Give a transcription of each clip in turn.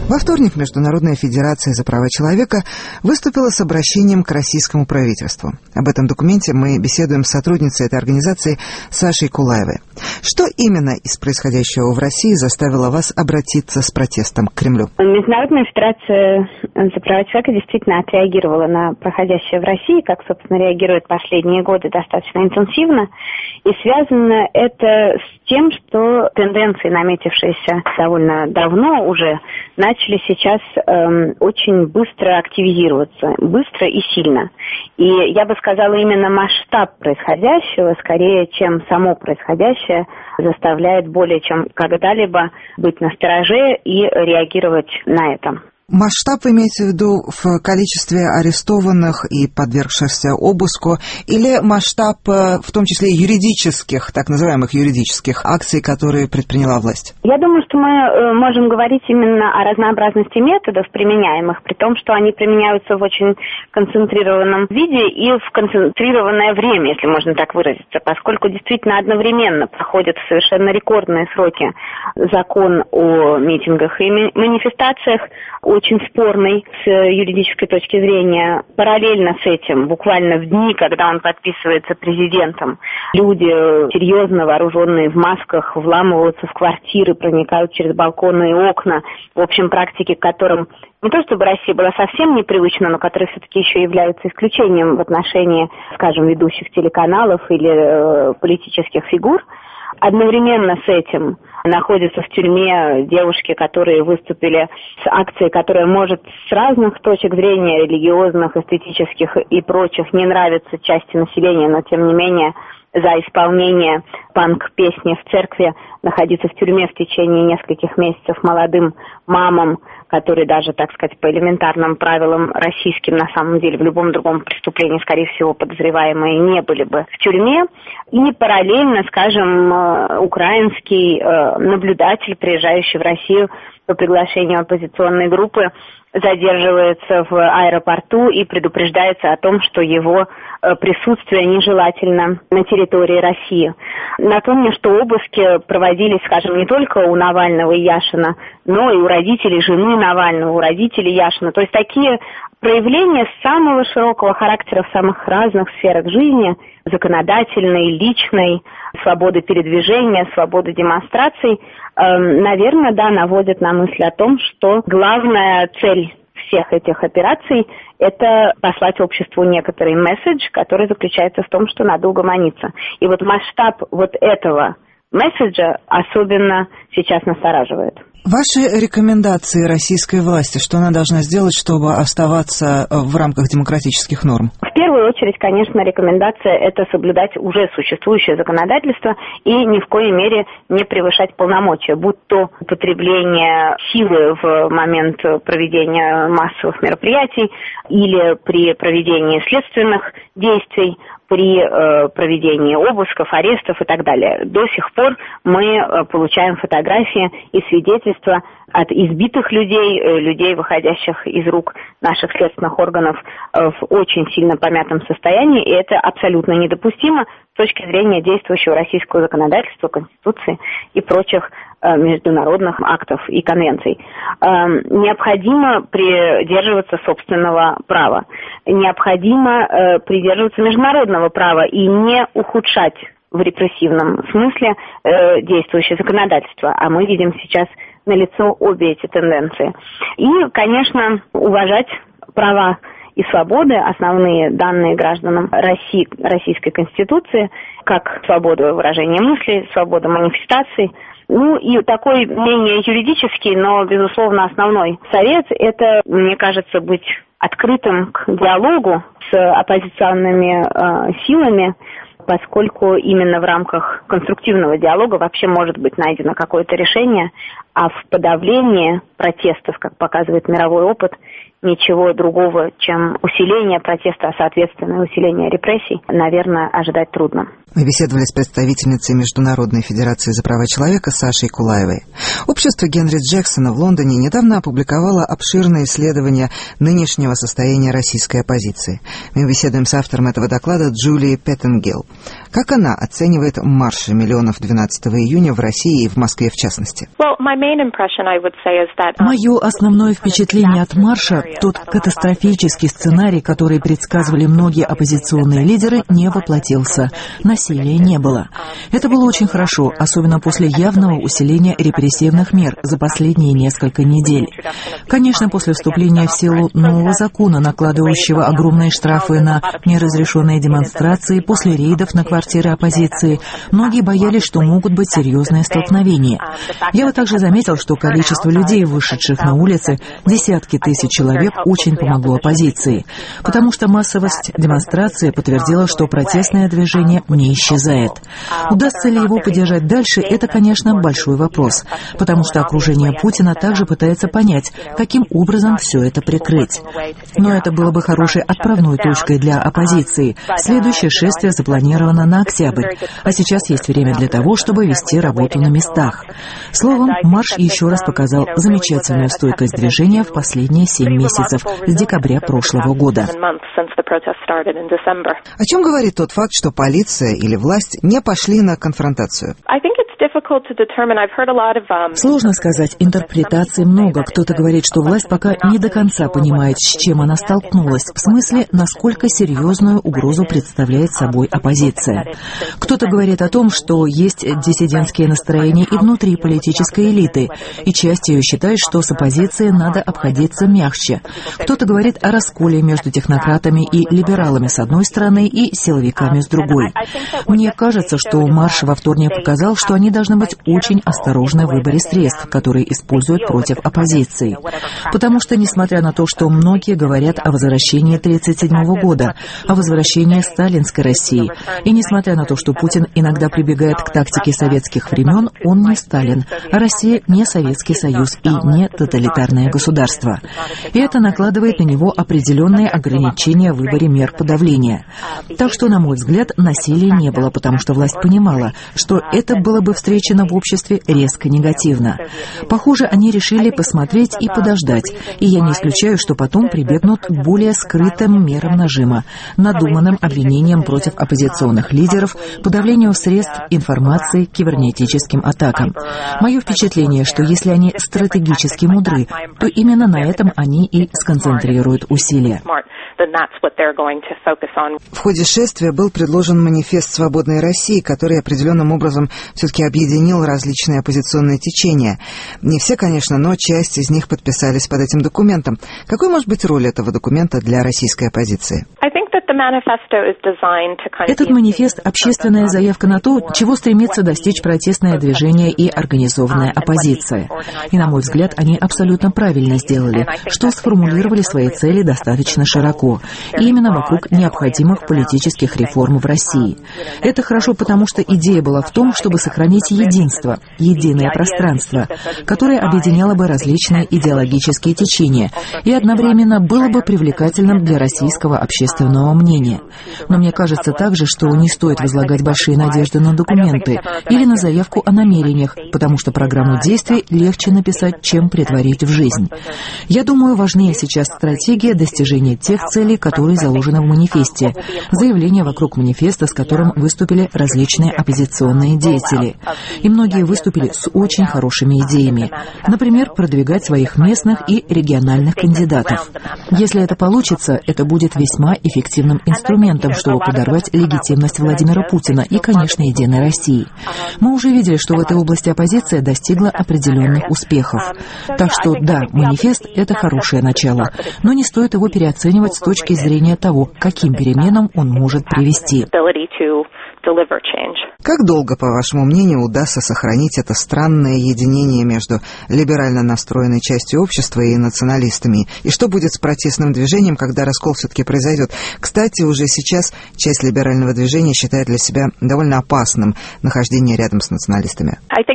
Во вторник Международная федерация за права человека выступила с обращением к российскому правительству. Об этом документе мы беседуем с сотрудницей этой организации Сашей Кулаевой. Что именно из происходящего в России заставило вас обратиться с протестом к Кремлю? Международная федерация за права человека действительно отреагировала на происходящее в России, как, собственно, реагирует последние годы достаточно интенсивно. И связано это с тем, что тенденции, наметившиеся довольно давно уже, начали сейчас очень быстро активизироваться, быстро и сильно. И я бы сказала, именно масштаб происходящего, скорее, чем само происходящее, заставляет более чем когда-либо быть настороже и реагировать на это. Масштаб вы имеете в виду в количестве арестованных и подвергшихся обыску, или масштаб в том числе юридических, так называемых юридических акций, которые предприняла власть? Я думаю, что мы можем говорить именно о разнообразности методов, применяемых, при том, что они применяются в очень концентрированном виде и в концентрированное время, если можно так выразиться, поскольку действительно одновременно проходят в совершенно рекордные сроки закон о митингах и манифестациях, очень спорный с юридической точки зрения. Параллельно с этим, буквально в дни, когда он подписывается президентом, люди, серьезно вооруженные в масках, вламываются в квартиры, проникают через балконы и окна. В общем, практики, к которым не то чтобы Россия была совсем непривычна, но которые все-таки еще являются исключением в отношении, скажем, ведущих телеканалов или политических фигур. Одновременно с этим находятся в тюрьме девушки, которые выступили с акцией, которая может с разных точек зрения, религиозных, эстетических и прочих, не нравиться части населения, но тем не менее за исполнение панк-песни в церкви находиться в тюрьме в течение нескольких месяцев молодым мамам, которые даже, так сказать, по элементарным правилам российским, на самом деле, в любом другом преступлении, скорее всего, подозреваемые не были бы в тюрьме. И параллельно, скажем, украинский наблюдатель, приезжающий в Россию по приглашению оппозиционной группы, задерживается в аэропорту и предупреждается о том, что его присутствие нежелательно на территории России. Напомню, что обыски проводились, скажем, не только у Навального и Яшина, но и у родителей жены Навального, у родителей Яшина. То есть такие проявления самого широкого характера в самых разных сферах жизни, законодательной, личной, свободы передвижения, свободы демонстраций, наверное, да, наводят на мысль о том, что главная цель всех этих операций – это послать обществу некоторый месседж, который заключается в том, что надо угомониться. И вот масштаб вот этого месседжа особенно сейчас настораживает. Ваши рекомендации российской власти, что она должна сделать, чтобы оставаться в рамках демократических норм? В первую очередь, конечно, рекомендация – это соблюдать уже существующее законодательство и ни в коей мере не превышать полномочия, будь то употребление силы в момент проведения массовых мероприятий или при проведении следственных действий, при проведении обысков, арестов и так далее. До сих пор мы получаем фотографии и свидетельства от избитых людей, людей, выходящих из рук наших следственных органов в очень сильно помятом состоянии, и это абсолютно недопустимо с точки зрения действующего российского законодательства, Конституции и прочих международных актов и конвенций. Необходимо придерживаться собственного права. Необходимо придерживаться международного права и не ухудшать в репрессивном смысле действующее законодательство. А мы видим сейчас налицо обе эти тенденции. И, конечно, уважать права и свободы, основные данные гражданам России, Российской Конституции, как свобода выражения мыслей, свобода манифестаций. Ну и такой менее юридический, но, безусловно, основной совет – это, мне кажется, быть открытым к диалогу с оппозиционными силами, поскольку именно в рамках конструктивного диалога вообще может быть найдено какое-то решение, а в подавлении протестов, как показывает мировой опыт, ничего другого, чем усиление протеста, а соответственно усиление репрессий, наверное, ожидать трудно. Мы беседовали с представительницей Международной федерации за права человека Сашей Кулаевой. Общество Генри Джексона в Лондоне недавно опубликовало обширное исследование нынешнего состояния российской оппозиции. Мы беседуем с автором этого доклада Джулией Петтенгилл. Как она оценивает марши миллионов 12 июня в России и в Москве в частности? Мое основное впечатление от марша – тот катастрофический сценарий, который предсказывали многие оппозиционные лидеры, не воплотился. Насилия не было. Это было очень хорошо, особенно после явного усиления репрессивных мер за последние несколько недель. Конечно, после вступления в силу нового закона, накладывающего огромные штрафы на неразрешенные демонстрации, после рейдов на квартиры оппозиции, многие боялись, что могут быть серьезные столкновения. Я бы также заметил, что количество людей, вышедших на улицы, десятки тысяч человек, очень помогло оппозиции, потому что массовость демонстрации подтвердила, что протестное движение не исчезает. Удастся ли его поддержать дальше, это, конечно, большой вопрос, потому что окружение Путина также пытается понять, каким образом все это прикрыть. Но это было бы хорошей отправной точкой для оппозиции. Следующее шествие запланировано на октябрь, а сейчас есть время для того, чтобы вести работу на местах. Словом, марш еще раз показал замечательную стойкость движения в последние 7 месяцев, с декабря прошлого года. О чем говорит тот факт, что полиция или власть не пошли на конфронтацию? Сложно сказать, интерпретаций много. Кто-то говорит, что власть пока не до конца понимает, с чем она столкнулась, в смысле, насколько серьезную угрозу представляет собой оппозиция. Кто-то говорит о том, что есть диссидентские настроения и внутри политической элиты, и часть ее считает, что с оппозицией надо обходиться мягче. Кто-то говорит о расколе между технократами и либералами с одной стороны и силовиками с другой. Мне кажется, что марш во вторник показал, что они должны быть очень осторожны в выборе средств, которые используют против оппозиции. Потому что, несмотря на то, что многие говорят о возвращении 1937 года, о возвращении сталинской России, и несмотря на то, что Путин иногда прибегает к тактике советских времен, он не Сталин, а Россия не Советский Союз и не тоталитарное государство. И это накладывает на него определенные ограничения в выборе мер подавления. Так что, на мой взгляд, насилия не было, потому что власть понимала, что это было бы встречено в обществе резко негативно. Похоже, они решили посмотреть и подождать, и я не исключаю, что потом прибегнут к более скрытым мерам нажима, надуманным обвинениям против оппозиционных лидеров, подавлению средств информации, кибернетическим атакам. Мое впечатление, что если они стратегически мудры, то именно на этом они и сконцентрируют усилия. В ходе шествия был предложен манифест «Свободной России», который определенным образом все-таки объединил различные оппозиционные течения. Не все, конечно, но часть из них подписались под этим документом. Какой может быть роль этого документа для российской оппозиции? Этот манифест – общественная заявка на то, чего стремится достичь протестное движение и организованная оппозиция. И, на мой взгляд, они абсолютно правильно сделали, что сформулировали свои цели достаточно широко, и именно вокруг необходимых политических реформ в России. Это хорошо, потому что идея была в том, чтобы сохранить единство, единое пространство, которое объединяло бы различные идеологические течения и одновременно было бы привлекательным для российского общественного мнения. Но мне кажется также, что не стоит возлагать большие надежды на документы или на заявку о намерениях, потому что программу действий легче написать, чем претворить в жизнь. Я думаю, важнее сейчас стратегия достижения тех целей, которые заложены в манифесте, заявление вокруг манифеста, с которым выступили различные оппозиционные деятели. И многие выступили с очень хорошими идеями. Например, продвигать своих местных и региональных кандидатов. Если это получится, это будет весьма эффективным инструментом, чтобы подорвать легитимность Владимира Путина и, конечно, Единой России. Мы уже видели, что в этой области оппозиция достигла определенных успехов. Так что, да, манифест – это хорошее начало, но не стоит его переоценивать с точки зрения того, к каким переменам он может привести. Как долго, по вашему мнению, удастся сохранить это странное единение между либерально настроенной частью общества и националистами? И что будет с протестным движением, когда раскол все-таки произойдет? Кстати, уже сейчас часть либерального движения считает для себя довольно опасным нахождение рядом с националистами.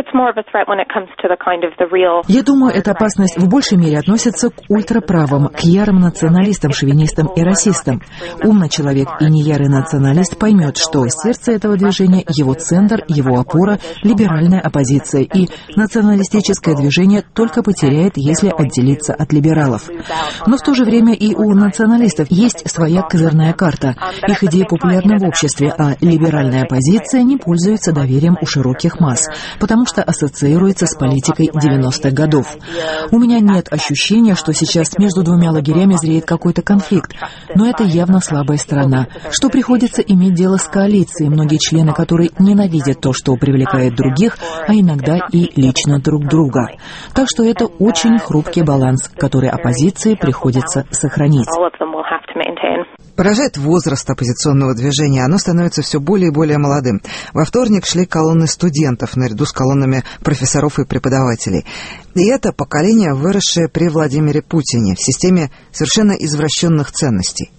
Я думаю, эта опасность в большей мере относится к ультраправым, к ярым националистам, шовинистам и расистам. Умный человек и не ярый националист поймет, что сердце сердце этого движения, его центр, его опора – либеральная оппозиция, и националистическое движение только потеряет, если отделиться от либералов. Но в то же время и у националистов есть своя козырная карта. Их идеи популярны в обществе, а либеральная оппозиция не пользуется доверием у широких масс, потому что ассоциируется с политикой 90-х годов. У меня нет ощущения, что сейчас между двумя лагерями зреет какой-то конфликт, но это явно слабая сторона, что приходится иметь дело с коалицией, многие члены которой ненавидят то, что привлекает других, а иногда и лично друг друга. Так что это очень хрупкий баланс, который оппозиции приходится сохранить. Поражает возраст оппозиционного движения. Оно становится все более и более молодым. Во вторник шли колонны студентов наряду с колоннами профессоров и преподавателей. И это поколение, выросшее при Владимире Путине в системе совершенно извращенных ценностей.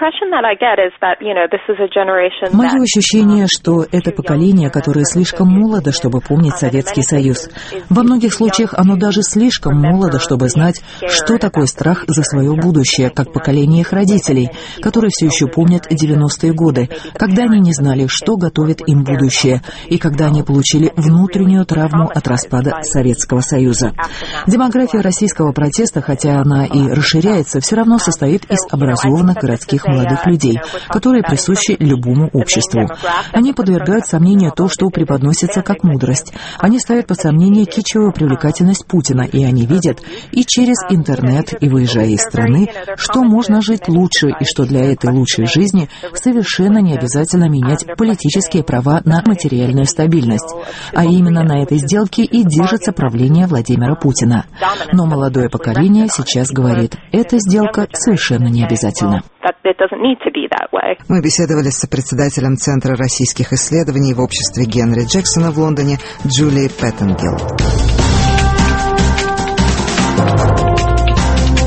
Мое ощущение, что это поколение, которое слишком молодо, чтобы помнить Советский Союз. Во многих случаях оно даже слишком молодо, чтобы знать, что такое страх за свое будущее, как поколение их родителей, которые все еще помнят 90-е годы, когда они не знали, что готовит им будущее, и когда они получили внутреннюю травму от распада Советского Союза. Демография российского протеста, хотя она и расширяется, все равно состоит из образованных городских молодых людей, которые присущи любому обществу. Они подвергают сомнению то, что преподносится как мудрость. Они ставят под сомнение кичевую привлекательность Путина, и они видят и через интернет, и выезжая из страны, что можно жить лучше, и что для этой лучшей жизни совершенно не обязательно менять политические права на материальную стабильность. А именно на этой сделке и держится правление Владимира Путина. Но молодое поколение сейчас говорит, эта сделка совершенно не обязательна. Мы беседовали с сопредседателем Центра российских исследований в обществе Генри Джексона в Лондоне Джулией Петтенгилл.